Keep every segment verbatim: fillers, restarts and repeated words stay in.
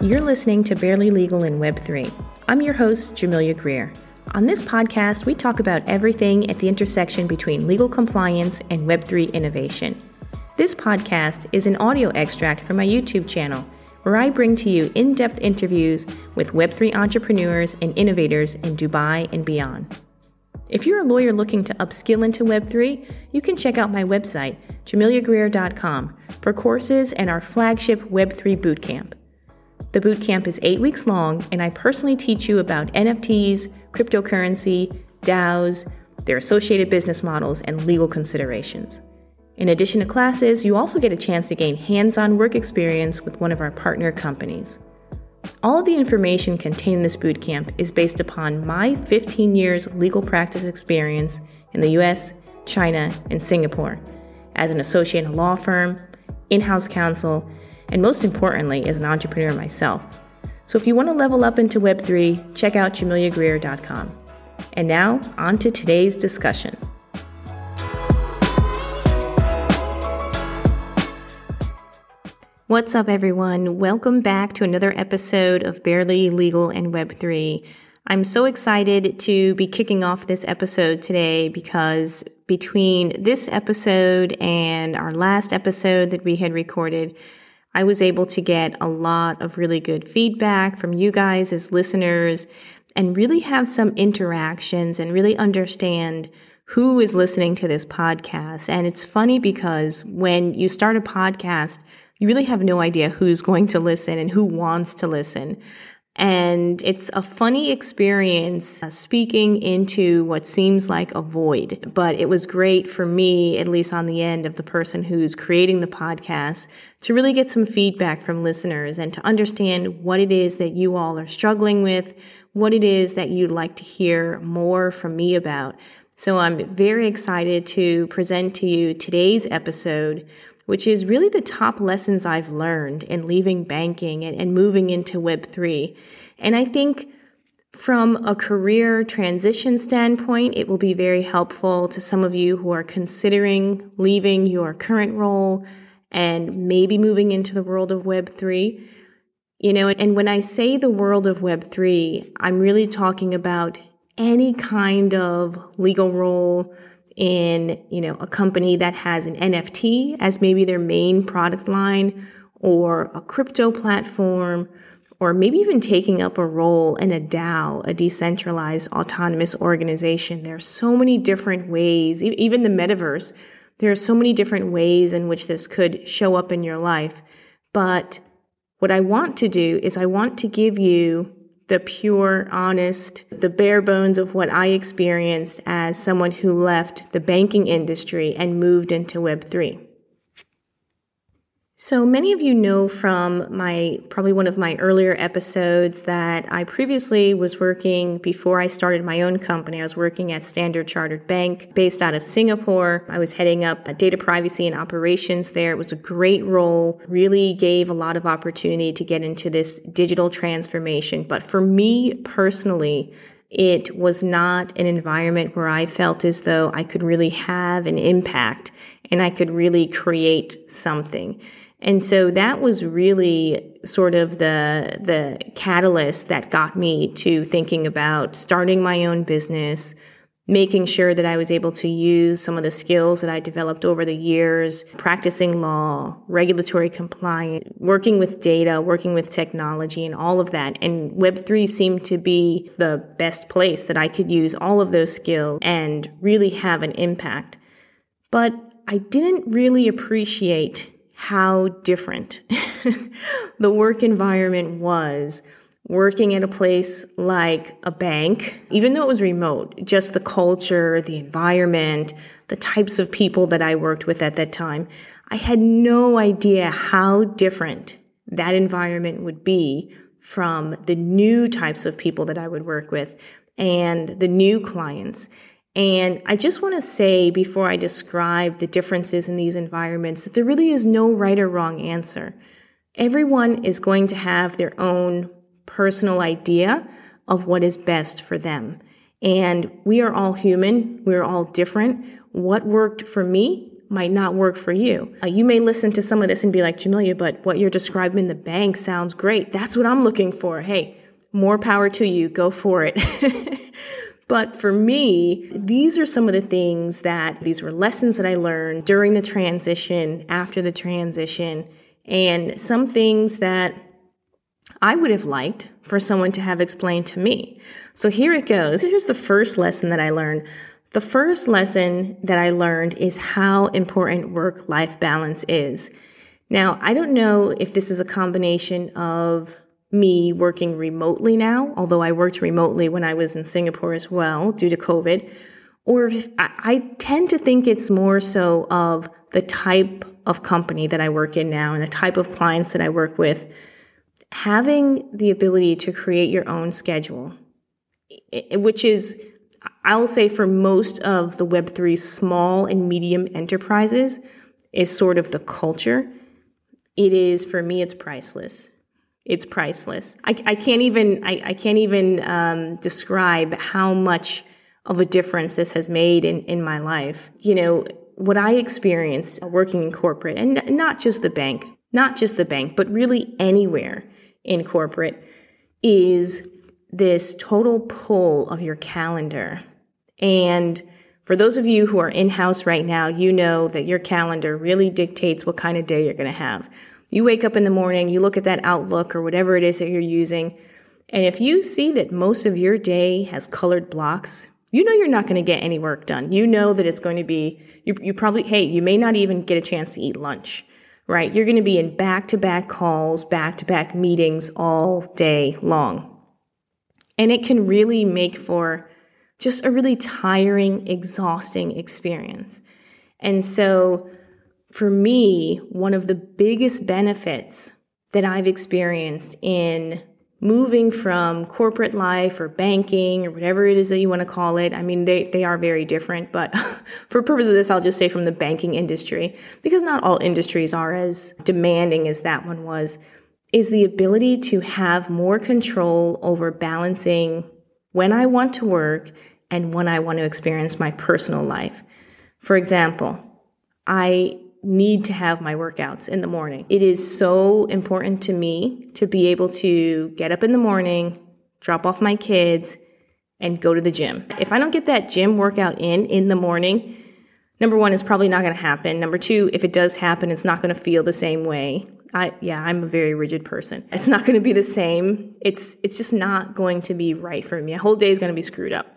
You're listening to Barely Legal in Web three. I'm your host, Jamelia Greer. On this podcast, we talk about everything at the intersection between legal compliance and Web three innovation. This podcast is an audio extract from my YouTube channel, where I bring to you in-depth interviews with Web three entrepreneurs and innovators in Dubai and beyond. If you're a lawyer looking to upskill into Web three, you can check out my website, jamelia greer dot com, for courses and our flagship Web three Bootcamp. The bootcamp is eight weeks long, and I personally teach you about N F Ts, cryptocurrency, DAOs, their associated business models, and legal considerations. In addition to classes, you also get a chance to gain hands-on work experience with one of our partner companies. All of the information contained in this bootcamp is based upon my fifteen years legal practice experience in the U S, China, and Singapore as an associate in a law firm, in-house counsel, and most importantly, as an entrepreneur myself. So if you want to level up into Web three, check out jamelia greer dot com. And now, on to today's discussion. What's up, everyone? Welcome back to another episode of Barely Legal and Web three. I'm so excited to be kicking off this episode today because between this episode and our last episode that we had recorded, I was able to get a lot of really good feedback from you guys as listeners and really have some interactions and really understand who is listening to this podcast. And it's funny because when you start a podcast, you really have no idea who's going to listen and who wants to listen. And it's a funny experience uh, speaking into what seems like a void. But it was great for me, at least on the end of the person who's creating the podcast, to really get some feedback from listeners and to understand what it is that you all are struggling with, what it is that you'd like to hear more from me about. So I'm very excited to present to you today's episode, which is really the top lessons I've learned in leaving banking and, and moving into Web three. And I think from a career transition standpoint, it will be very helpful to some of you who are considering leaving your current role and maybe moving into the world of Web three. You know, and when I say the world of Web three, I'm really talking about any kind of legal role in, you know, a company that has an N F T as maybe their main product line, or a crypto platform, or maybe even taking up a role in a DAO, a decentralized autonomous organization. There are so many different ways, even the metaverse, there are so many different ways in which this could show up in your life. But what I want to do is I want to give you the pure, honest, the bare bones of what I experienced as someone who left the banking industry and moved into Web three. So many of you know from my, probably one of my earlier episodes, that I previously was working, before I started my own company, I was working at Standard Chartered Bank based out of Singapore. I was heading up data privacy and operations there. It was a great role, really gave a lot of opportunity to get into this digital transformation. But for me personally, it was not an environment where I felt as though I could really have an impact and I could really create something. And so that was really sort of the the catalyst that got me to thinking about starting my own business, making sure that I was able to use some of the skills that I developed over the years, practicing law, regulatory compliance, working with data, working with technology, and all of that. And Web three seemed to be the best place that I could use all of those skills and really have an impact. But I didn't really appreciate how different the work environment was working at a place like a bank, even though it was remote. Just the culture, the environment, the types of people that I worked with at that time. I had no idea how different that environment would be from the new types of people that I would work with and the new clients. And I just want to say, before I describe the differences in these environments, that there really is no right or wrong answer. Everyone is going to have their own personal idea of what is best for them. And we are all human. We're all different. What worked for me might not work for you. Uh, you may listen to some of this and be like, Jamelia, but what you're describing in the bank sounds great. That's what I'm looking for. Hey, more power to you. Go for it. But for me, these are some of the things that, these were lessons that I learned during the transition, after the transition, and some things that I would have liked for someone to have explained to me. So here it goes. Here's the first lesson that I learned. The first lesson that I learned is how important work-life balance is. Now, I don't know if this is a combination of me working remotely now, although I worked remotely when I was in Singapore as well due to COVID, or if I, I tend to think it's more so of the type of company that I work in now and the type of clients that I work with. Having the ability to create your own schedule, which is, I'll say for most of the Web three small and medium enterprises, is sort of the culture. It is, for me, it's priceless. It's priceless. I, I can't even, I, I can't even um, describe how much of a difference this has made in, in my life. You know, what I experienced working in corporate, and not just the bank, not just the bank, but really anywhere in corporate, is this total pull of your calendar. And for those of you who are in-house right now, you know that your calendar really dictates what kind of day you're going to have. You wake up in the morning, you look at that Outlook or whatever it is that you're using, and if you see that most of your day has colored blocks, you know you're not going to get any work done. You know that it's going to be, you, you probably, hey, you may not even get a chance to eat lunch, right? You're going to be in back-to-back calls, back-to-back meetings all day long. And it can really make for just a really tiring, exhausting experience. And so for me, one of the biggest benefits that I've experienced in moving from corporate life or banking or whatever it is that you want to call it, I mean, they, they are very different, but for purpose of this, I'll just say from the banking industry, because not all industries are as demanding as that one was, is the ability to have more control over balancing when I want to work and when I want to experience my personal life. For example, I need to have my workouts in the morning. It is so important to me to be able to get up in the morning, drop off my kids, and go to the gym. If I don't get that gym workout in in the morning, number one, it's probably not going to happen. Number two, if it does happen, it's not going to feel the same way. I, yeah, I'm a very rigid person. It's not going to be the same. It's, it's just not going to be right for me. A whole day is going to be screwed up.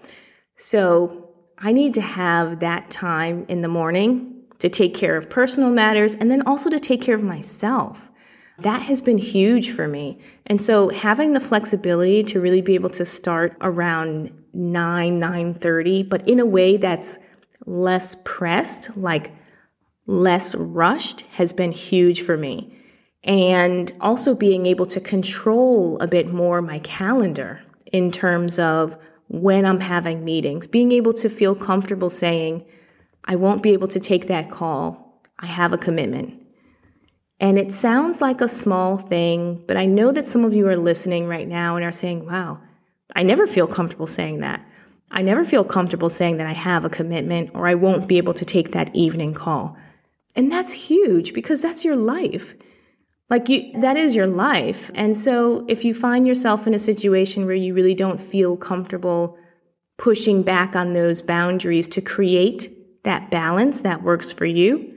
So I need to have that time in the morning to take care of personal matters and then also to take care of myself. That has been huge for me. And so having the flexibility to really be able to start around nine, nine thirty, but in a way that's less pressed, like less rushed, has been huge for me. And also being able to control a bit more my calendar in terms of when I'm having meetings, being able to feel comfortable saying, I won't be able to take that call. I have a commitment. And it sounds like a small thing, but I know that some of you are listening right now and are saying, wow, I never feel comfortable saying that. I never feel comfortable saying that I have a commitment or I won't be able to take that evening call. And that's huge because that's your life. Like you, that is your life. And so if you find yourself in a situation where you really don't feel comfortable pushing back on those boundaries to create that balance that works for you,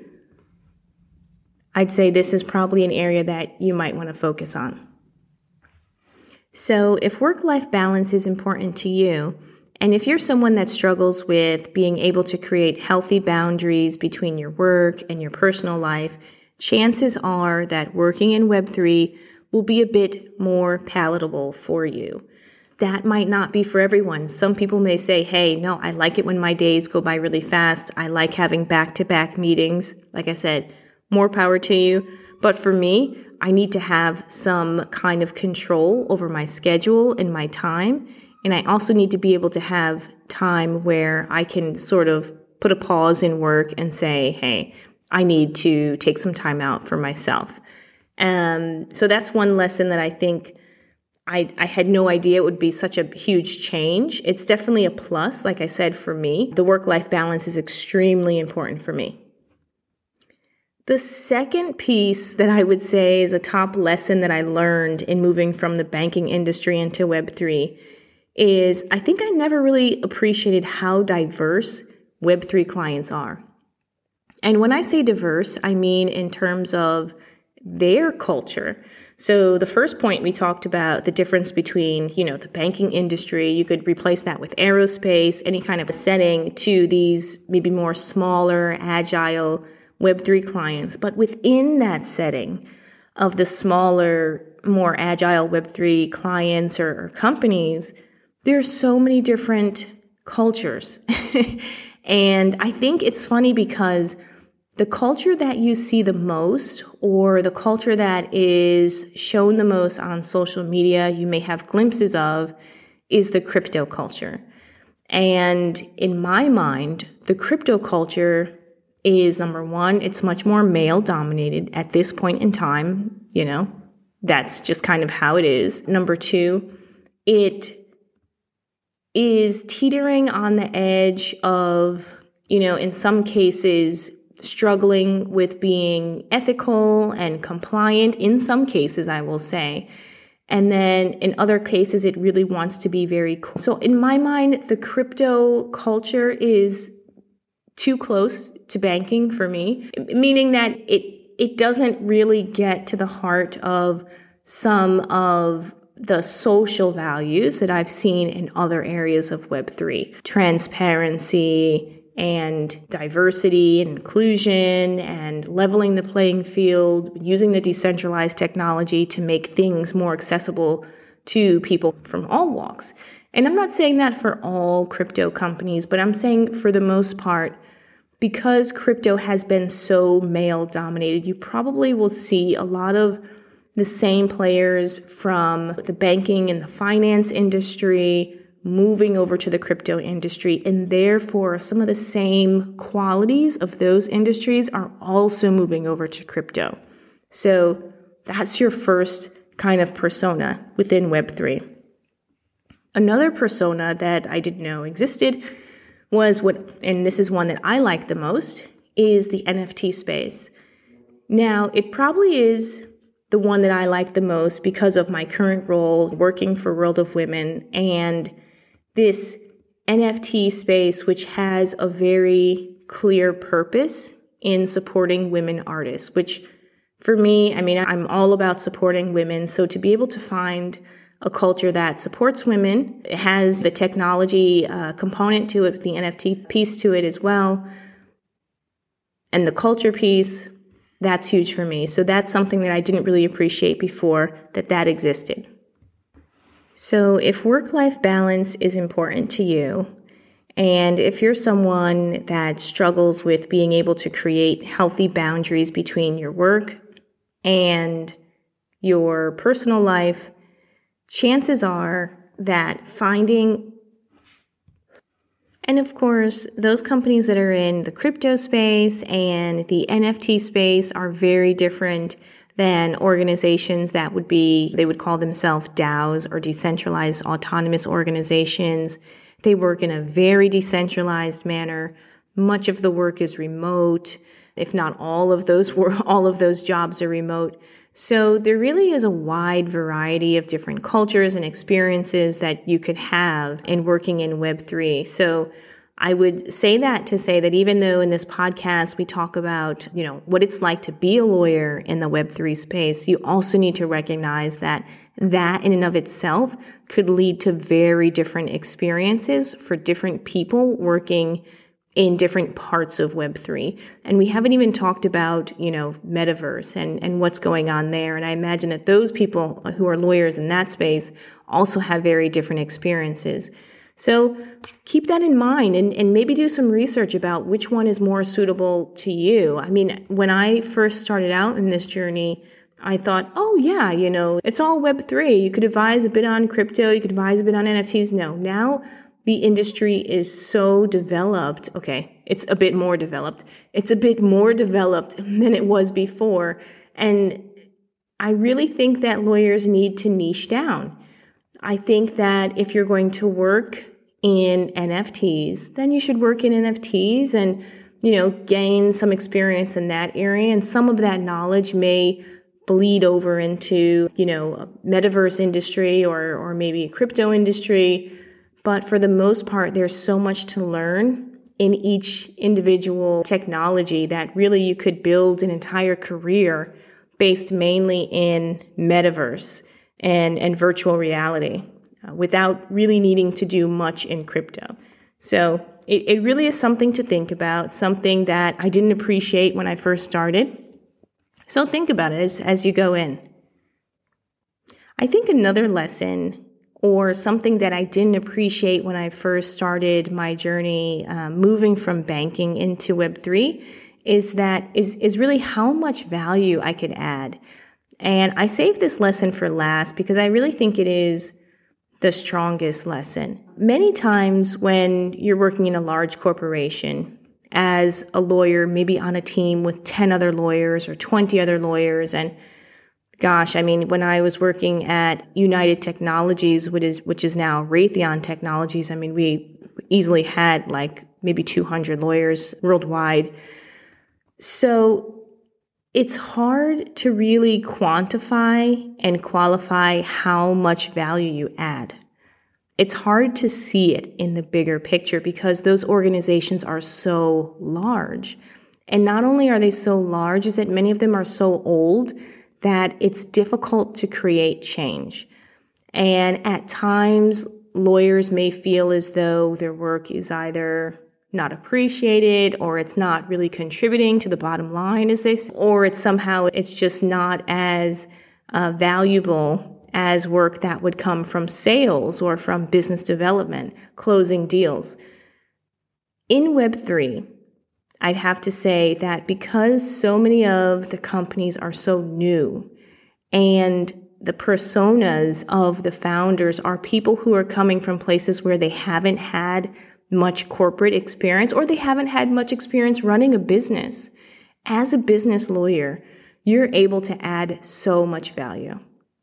I'd say this is probably an area that you might want to focus on. So if work-life balance is important to you, and if you're someone that struggles with being able to create healthy boundaries between your work and your personal life, chances are that working in Web three will be a bit more palatable for you. That might not be for everyone. Some people may say, hey, no, I like it when my days go by really fast. I like having back-to-back meetings. Like I said, more power to you. But for me, I need to have some kind of control over my schedule and my time. And I also need to be able to have time where I can sort of put a pause in work and say, hey, I need to take some time out for myself. Um, so that's one lesson that I think I, I had no idea it would be such a huge change. It's definitely a plus. Like I said, for me, the work-life balance is extremely important for me. The second piece that I would say is a top lesson that I learned in moving from the banking industry into Web three is I think I never really appreciated how diverse Web three clients are. And when I say diverse, I mean in terms of their culture. So the first point we talked about the difference between, you know, the banking industry, you could replace that with aerospace, any kind of a setting, to these maybe more smaller, agile Web three clients. But within that setting of the smaller, more agile Web three clients or, or companies, there's so many different cultures. And I think it's funny because the culture that you see the most, or the culture that is shown the most on social media, you may have glimpses of, is the crypto culture. And in my mind, the crypto culture is, number one, it's much more male dominated at this point in time. You know, that's just kind of how it is. Number two, it is teetering on the edge of, you know, in some cases, struggling with being ethical and compliant. In some cases, I will say. And then in other cases, it really wants to be very cool. So in my mind, the crypto culture is too close to banking for me, meaning that it it doesn't really get to the heart of some of the social values that I've seen in other areas of Web three. Transparency and diversity and inclusion and leveling the playing field, using the decentralized technology to make things more accessible to people from all walks. And I'm not saying that for all crypto companies, but I'm saying for the most part, because crypto has been so male dominated, you probably will see a lot of the same players from the banking and the finance industry moving over to the crypto industry, and therefore some of the same qualities of those industries are also moving over to crypto. So that's your first kind of persona within Web three. Another persona that I didn't know existed was what, and this is one that I like the most, is the N F T space. Now, it probably is the one that I like the most because of my current role working for World of Women and this N F T space, which has a very clear purpose in supporting women artists, which for me, I mean, I'm all about supporting women. So to be able to find a culture that supports women, it has the technology uh, component to it, the N F T piece to it as well, and the culture piece, that's huge for me. So that's something that I didn't really appreciate before, that that existed. So if work-life balance is important to you, and if you're someone that struggles with being able to create healthy boundaries between your work and your personal life, chances are that finding, and of course, those companies that are in the crypto space and the N F T space are very different than organizations that would be, they would call themselves DAOs or decentralized autonomous organizations. They work in a very decentralized manner. Much of the work is remote. If not all of those work, all of those jobs are remote. So there really is a wide variety of different cultures and experiences that you could have in working in Web three. So I would say that to say that even though in this podcast we talk about, you know, what it's like to be a lawyer in the Web three space, you also need to recognize that that in and of itself could lead to very different experiences for different people working in different parts of Web three. And we haven't even talked about, you know, metaverse and, and what's going on there. And I imagine that those people who are lawyers in that space also have very different experiences. So keep that in mind and, and maybe do some research about which one is more suitable to you. I mean, when I first started out in this journey, I thought, oh yeah, you know, it's all Web three. You could advise a bit on crypto. You could advise a bit on N F Ts. No, now the industry is so developed. Okay, it's a bit more developed. It's a bit more developed than it was before. And I really think that lawyers need to niche down. I think that if you're going to work in N F Ts, then you should work in N F Ts and you know, gain some experience in that area. And some of that knowledge may bleed over into, you know, a metaverse industry or, or maybe a crypto industry. But for the most part, there's so much to learn in each individual technology that really you could build an entire career based mainly in metaverse and, and virtual reality uh, without really needing to do much in crypto. So it, it really is something to think about, something that I didn't appreciate when I first started. So think about it as, as you go in. I think another lesson or something that I didn't appreciate when I first started my journey um, moving from banking into Web three is that is, is really how much value I could add. And I saved this lesson for last because I really think it is the strongest lesson. Many times when you're working in a large corporation, as a lawyer, maybe on a team with ten other lawyers or twenty other lawyers. And gosh, I mean, when I was working at United Technologies, which is, which is now Raytheon Technologies, I mean, we easily had like maybe two hundred lawyers worldwide. So it's hard to really quantify and qualify how much value you add. It's hard to see it in the bigger picture because those organizations are so large. And not only are they so large, is that many of them are so old that it's difficult to create change. And at times, lawyers may feel as though their work is either not appreciated or it's not really contributing to the bottom line, as they say, or it's somehow it's just not as uh, valuable as work that would come from sales or from business development, closing deals. In Web three, I'd have to say that because so many of the companies are so new and the personas of the founders are people who are coming from places where they haven't had much corporate experience or they haven't had much experience running a business. As a business lawyer, you're able to add so much value.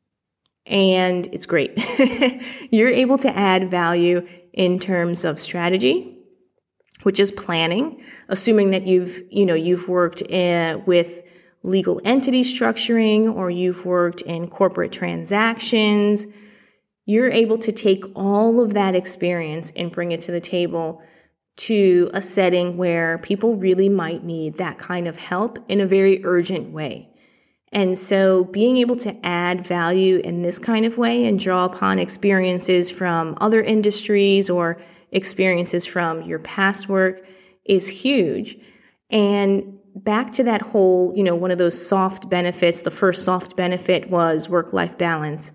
And it's great. You're able to add value in terms of strategy, which is planning, assuming that you've, you know, you've worked in, with legal entity structuring or you've worked in corporate transactions. You're able to take all of that experience and bring it to the table to a setting where people really might need that kind of help in a very urgent way. And so being able to add value in this kind of way and draw upon experiences from other industries or experiences from your past work is huge. And back to that whole, you know, one of those soft benefits, the first soft benefit was work-life balance.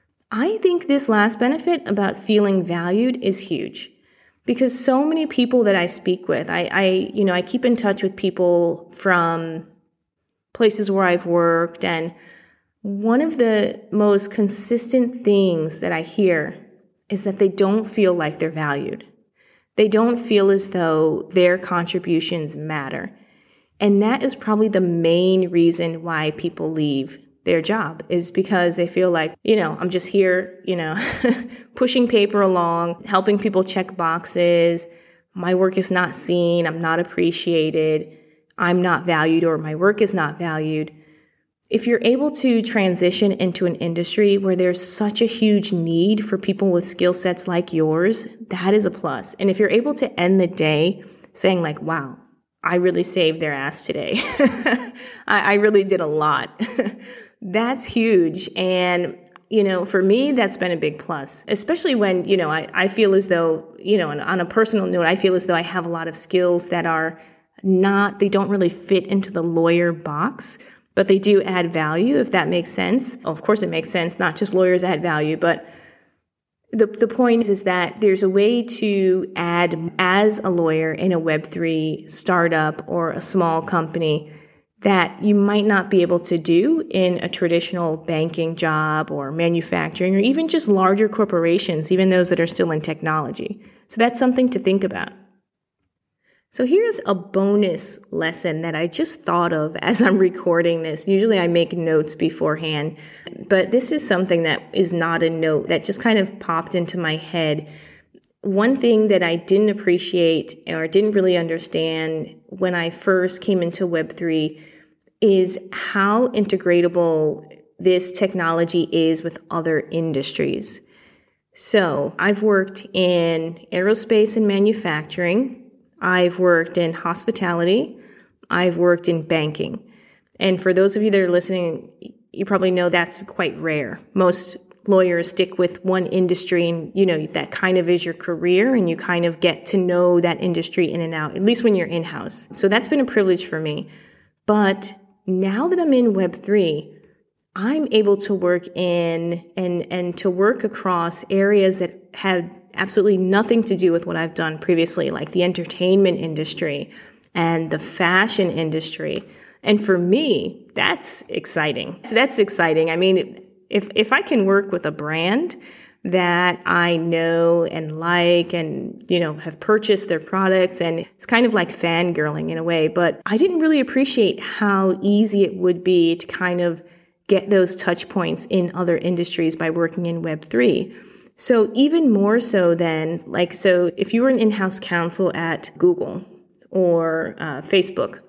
I think this last benefit about feeling valued is huge because so many people that I speak with, I, I you know, I keep in touch with people from places where I've worked. And one of the most consistent things that I hear is that they don't feel like they're valued. They don't feel as though their contributions matter. And that is probably the main reason why people leave their job is because they feel like, you know, I'm just here, you know, pushing paper along, helping people check boxes. My work is not seen. I'm not appreciated. I'm not valued or my work is not valued. If you're able to transition into an industry where there's such a huge need for people with skill sets like yours, that is a plus. And if you're able to end the day saying like, wow, I really saved their ass today. I, I really did a lot. That's huge. And, you know, for me, that's been a big plus, especially when, you know, I, I feel as though, you know, on a personal note, I feel as though I have a lot of skills that are not, they don't really fit into the lawyer box, but they do add value, if that makes sense. Of course, it makes sense. Not just lawyers add value, but the, the point is, is that there's a way to add as a lawyer in a Web three startup or a small company that you might not be able to do in a traditional banking job or manufacturing or even just larger corporations, even those that are still in technology. So that's something to think about. So here's a bonus lesson that I just thought of as I'm recording this. Usually I make notes beforehand, but this is something that is not a note that just kind of popped into my head. one thing that I didn't appreciate or didn't really understand when I first came into Web three is how integratable this technology is with other industries. So I've worked in aerospace and manufacturing. I've worked in hospitality. I've worked in banking. And for those of you that are listening, you probably know that's quite rare. Most lawyers stick with one industry and, you know, that kind of is your career and you kind of get to know that industry in and out, at least when you're in-house. So that's been a privilege for me. But now that I'm in Web three, I'm able to work in and, and to work across areas that have absolutely nothing to do with what I've done previously, like the entertainment industry and the fashion industry. And for me, that's exciting. That's exciting. I mean, if if I can work with a brand that I know and like and, you know, have purchased their products, and it's kind of like fangirling in a way, but I didn't really appreciate how easy it would be to kind of get those touch points in other industries by working in Web three. So even more so than, like, so if you were an in-house counsel at Google or uh, Facebook,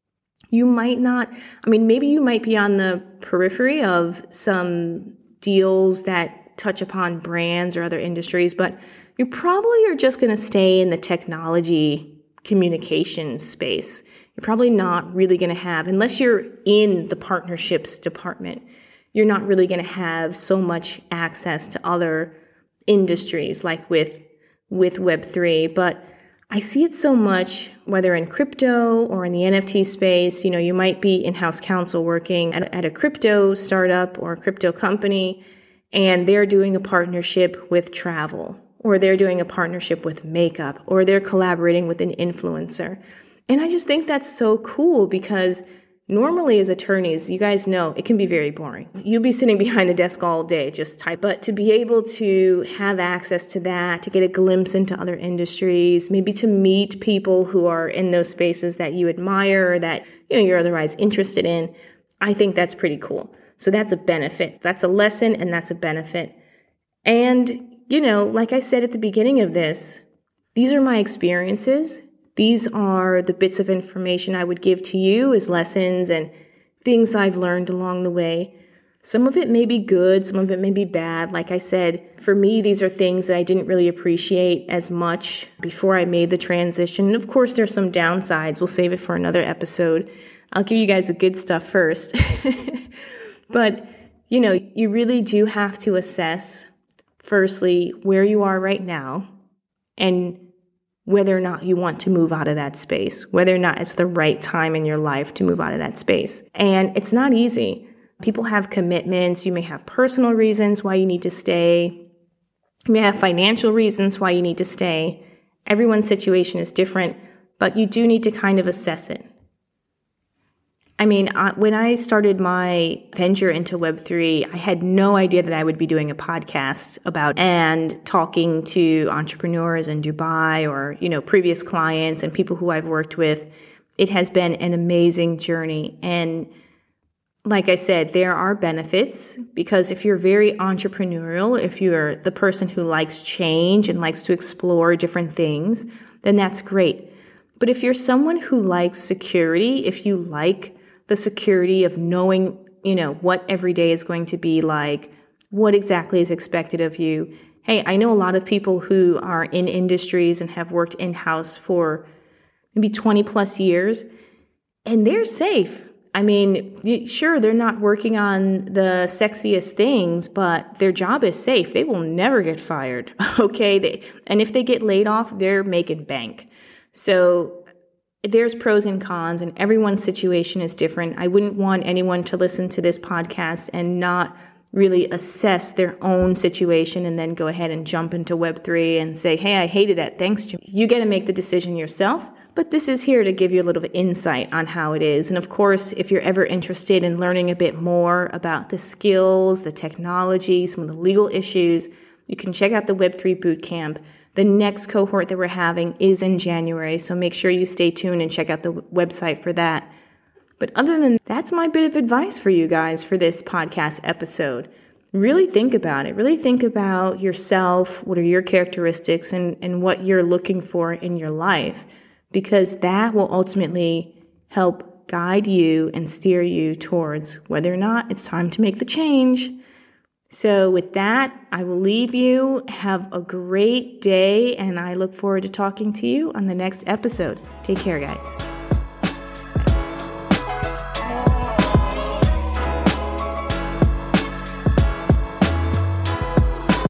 you might not, I mean, maybe you might be on the periphery of some deals that touch upon brands or other industries, but you probably are just going to stay in the technology communication space. You're probably not really going to have, unless you're in the partnerships department, you're not really going to have so much access to other industries like with, with Web three. But I see it so much, whether in crypto or in the N F T space. You know, you might be in-house counsel working at, at a crypto startup or a crypto company, and they're doing a partnership with travel, or they're doing a partnership with makeup, or they're collaborating with an influencer. And I just think that's so cool because normally as attorneys, you guys know it can be very boring. You'll be sitting behind the desk all day, just type. But to be able to have access to that, to get a glimpse into other industries, maybe to meet people who are in those spaces that you admire or that, you know, you're otherwise interested in, I think that's pretty cool. So that's a benefit. That's a lesson and that's a benefit. And, you know, like I said at the beginning of this, these are my experiences. These are the bits of information I would give to you as lessons and things I've learned along the way. Some of it may be good, some of it may be bad. Like I said, for me, these are things that I didn't really appreciate as much before I made the transition. And of course, there's some downsides. We'll save it for another episode. I'll give you guys the good stuff first. But, you know, you really do have to assess, firstly, where you are right now and whether or not you want to move out of that space, whether or not it's the right time in your life to move out of that space. And it's not easy. People have commitments. You may have personal reasons why you need to stay. You may have financial reasons why you need to stay. Everyone's situation is different, but you do need to kind of assess it. I mean, I, when I started my venture into Web three, I had no idea that I would be doing a podcast about and talking to entrepreneurs in Dubai or, you know, previous clients and people who I've worked with. It has been an amazing journey. And like I said, there are benefits because if you're very entrepreneurial, if you're the person who likes change and likes to explore different things, then that's great. But if you're someone who likes security, if you like the security of knowing, you know, what every day is going to be like, what exactly is expected of you. Hey, I know a lot of people who are in industries and have worked in-house for maybe twenty plus years, and they're safe. I mean, sure, they're not working on the sexiest things, but their job is safe. They will never get fired, okay? They, and if they get laid off, they're making bank. So there's pros and cons, and everyone's situation is different. I wouldn't want anyone to listen to this podcast and not really assess their own situation and then go ahead and jump into Web three and say, hey, I hated it. Thanks, Jim. You get to make the decision yourself, but this is here to give you a little insight on how it is. And of course, if you're ever interested in learning a bit more about the skills, the technology, some of the legal issues, you can check out the Web three Bootcamp. The next cohort that we're having is in January, so make sure you stay tuned and check out the website for that. But other than that, that's my bit of advice for you guys for this podcast episode. really think about it. Really think about yourself, what are your characteristics, and, and what you're looking for in your life, because that will ultimately help guide you and steer you towards whether or not it's time to make the change. So with that, I will leave you. Have a great day, and I look forward to talking to you on the next episode. Take care, guys.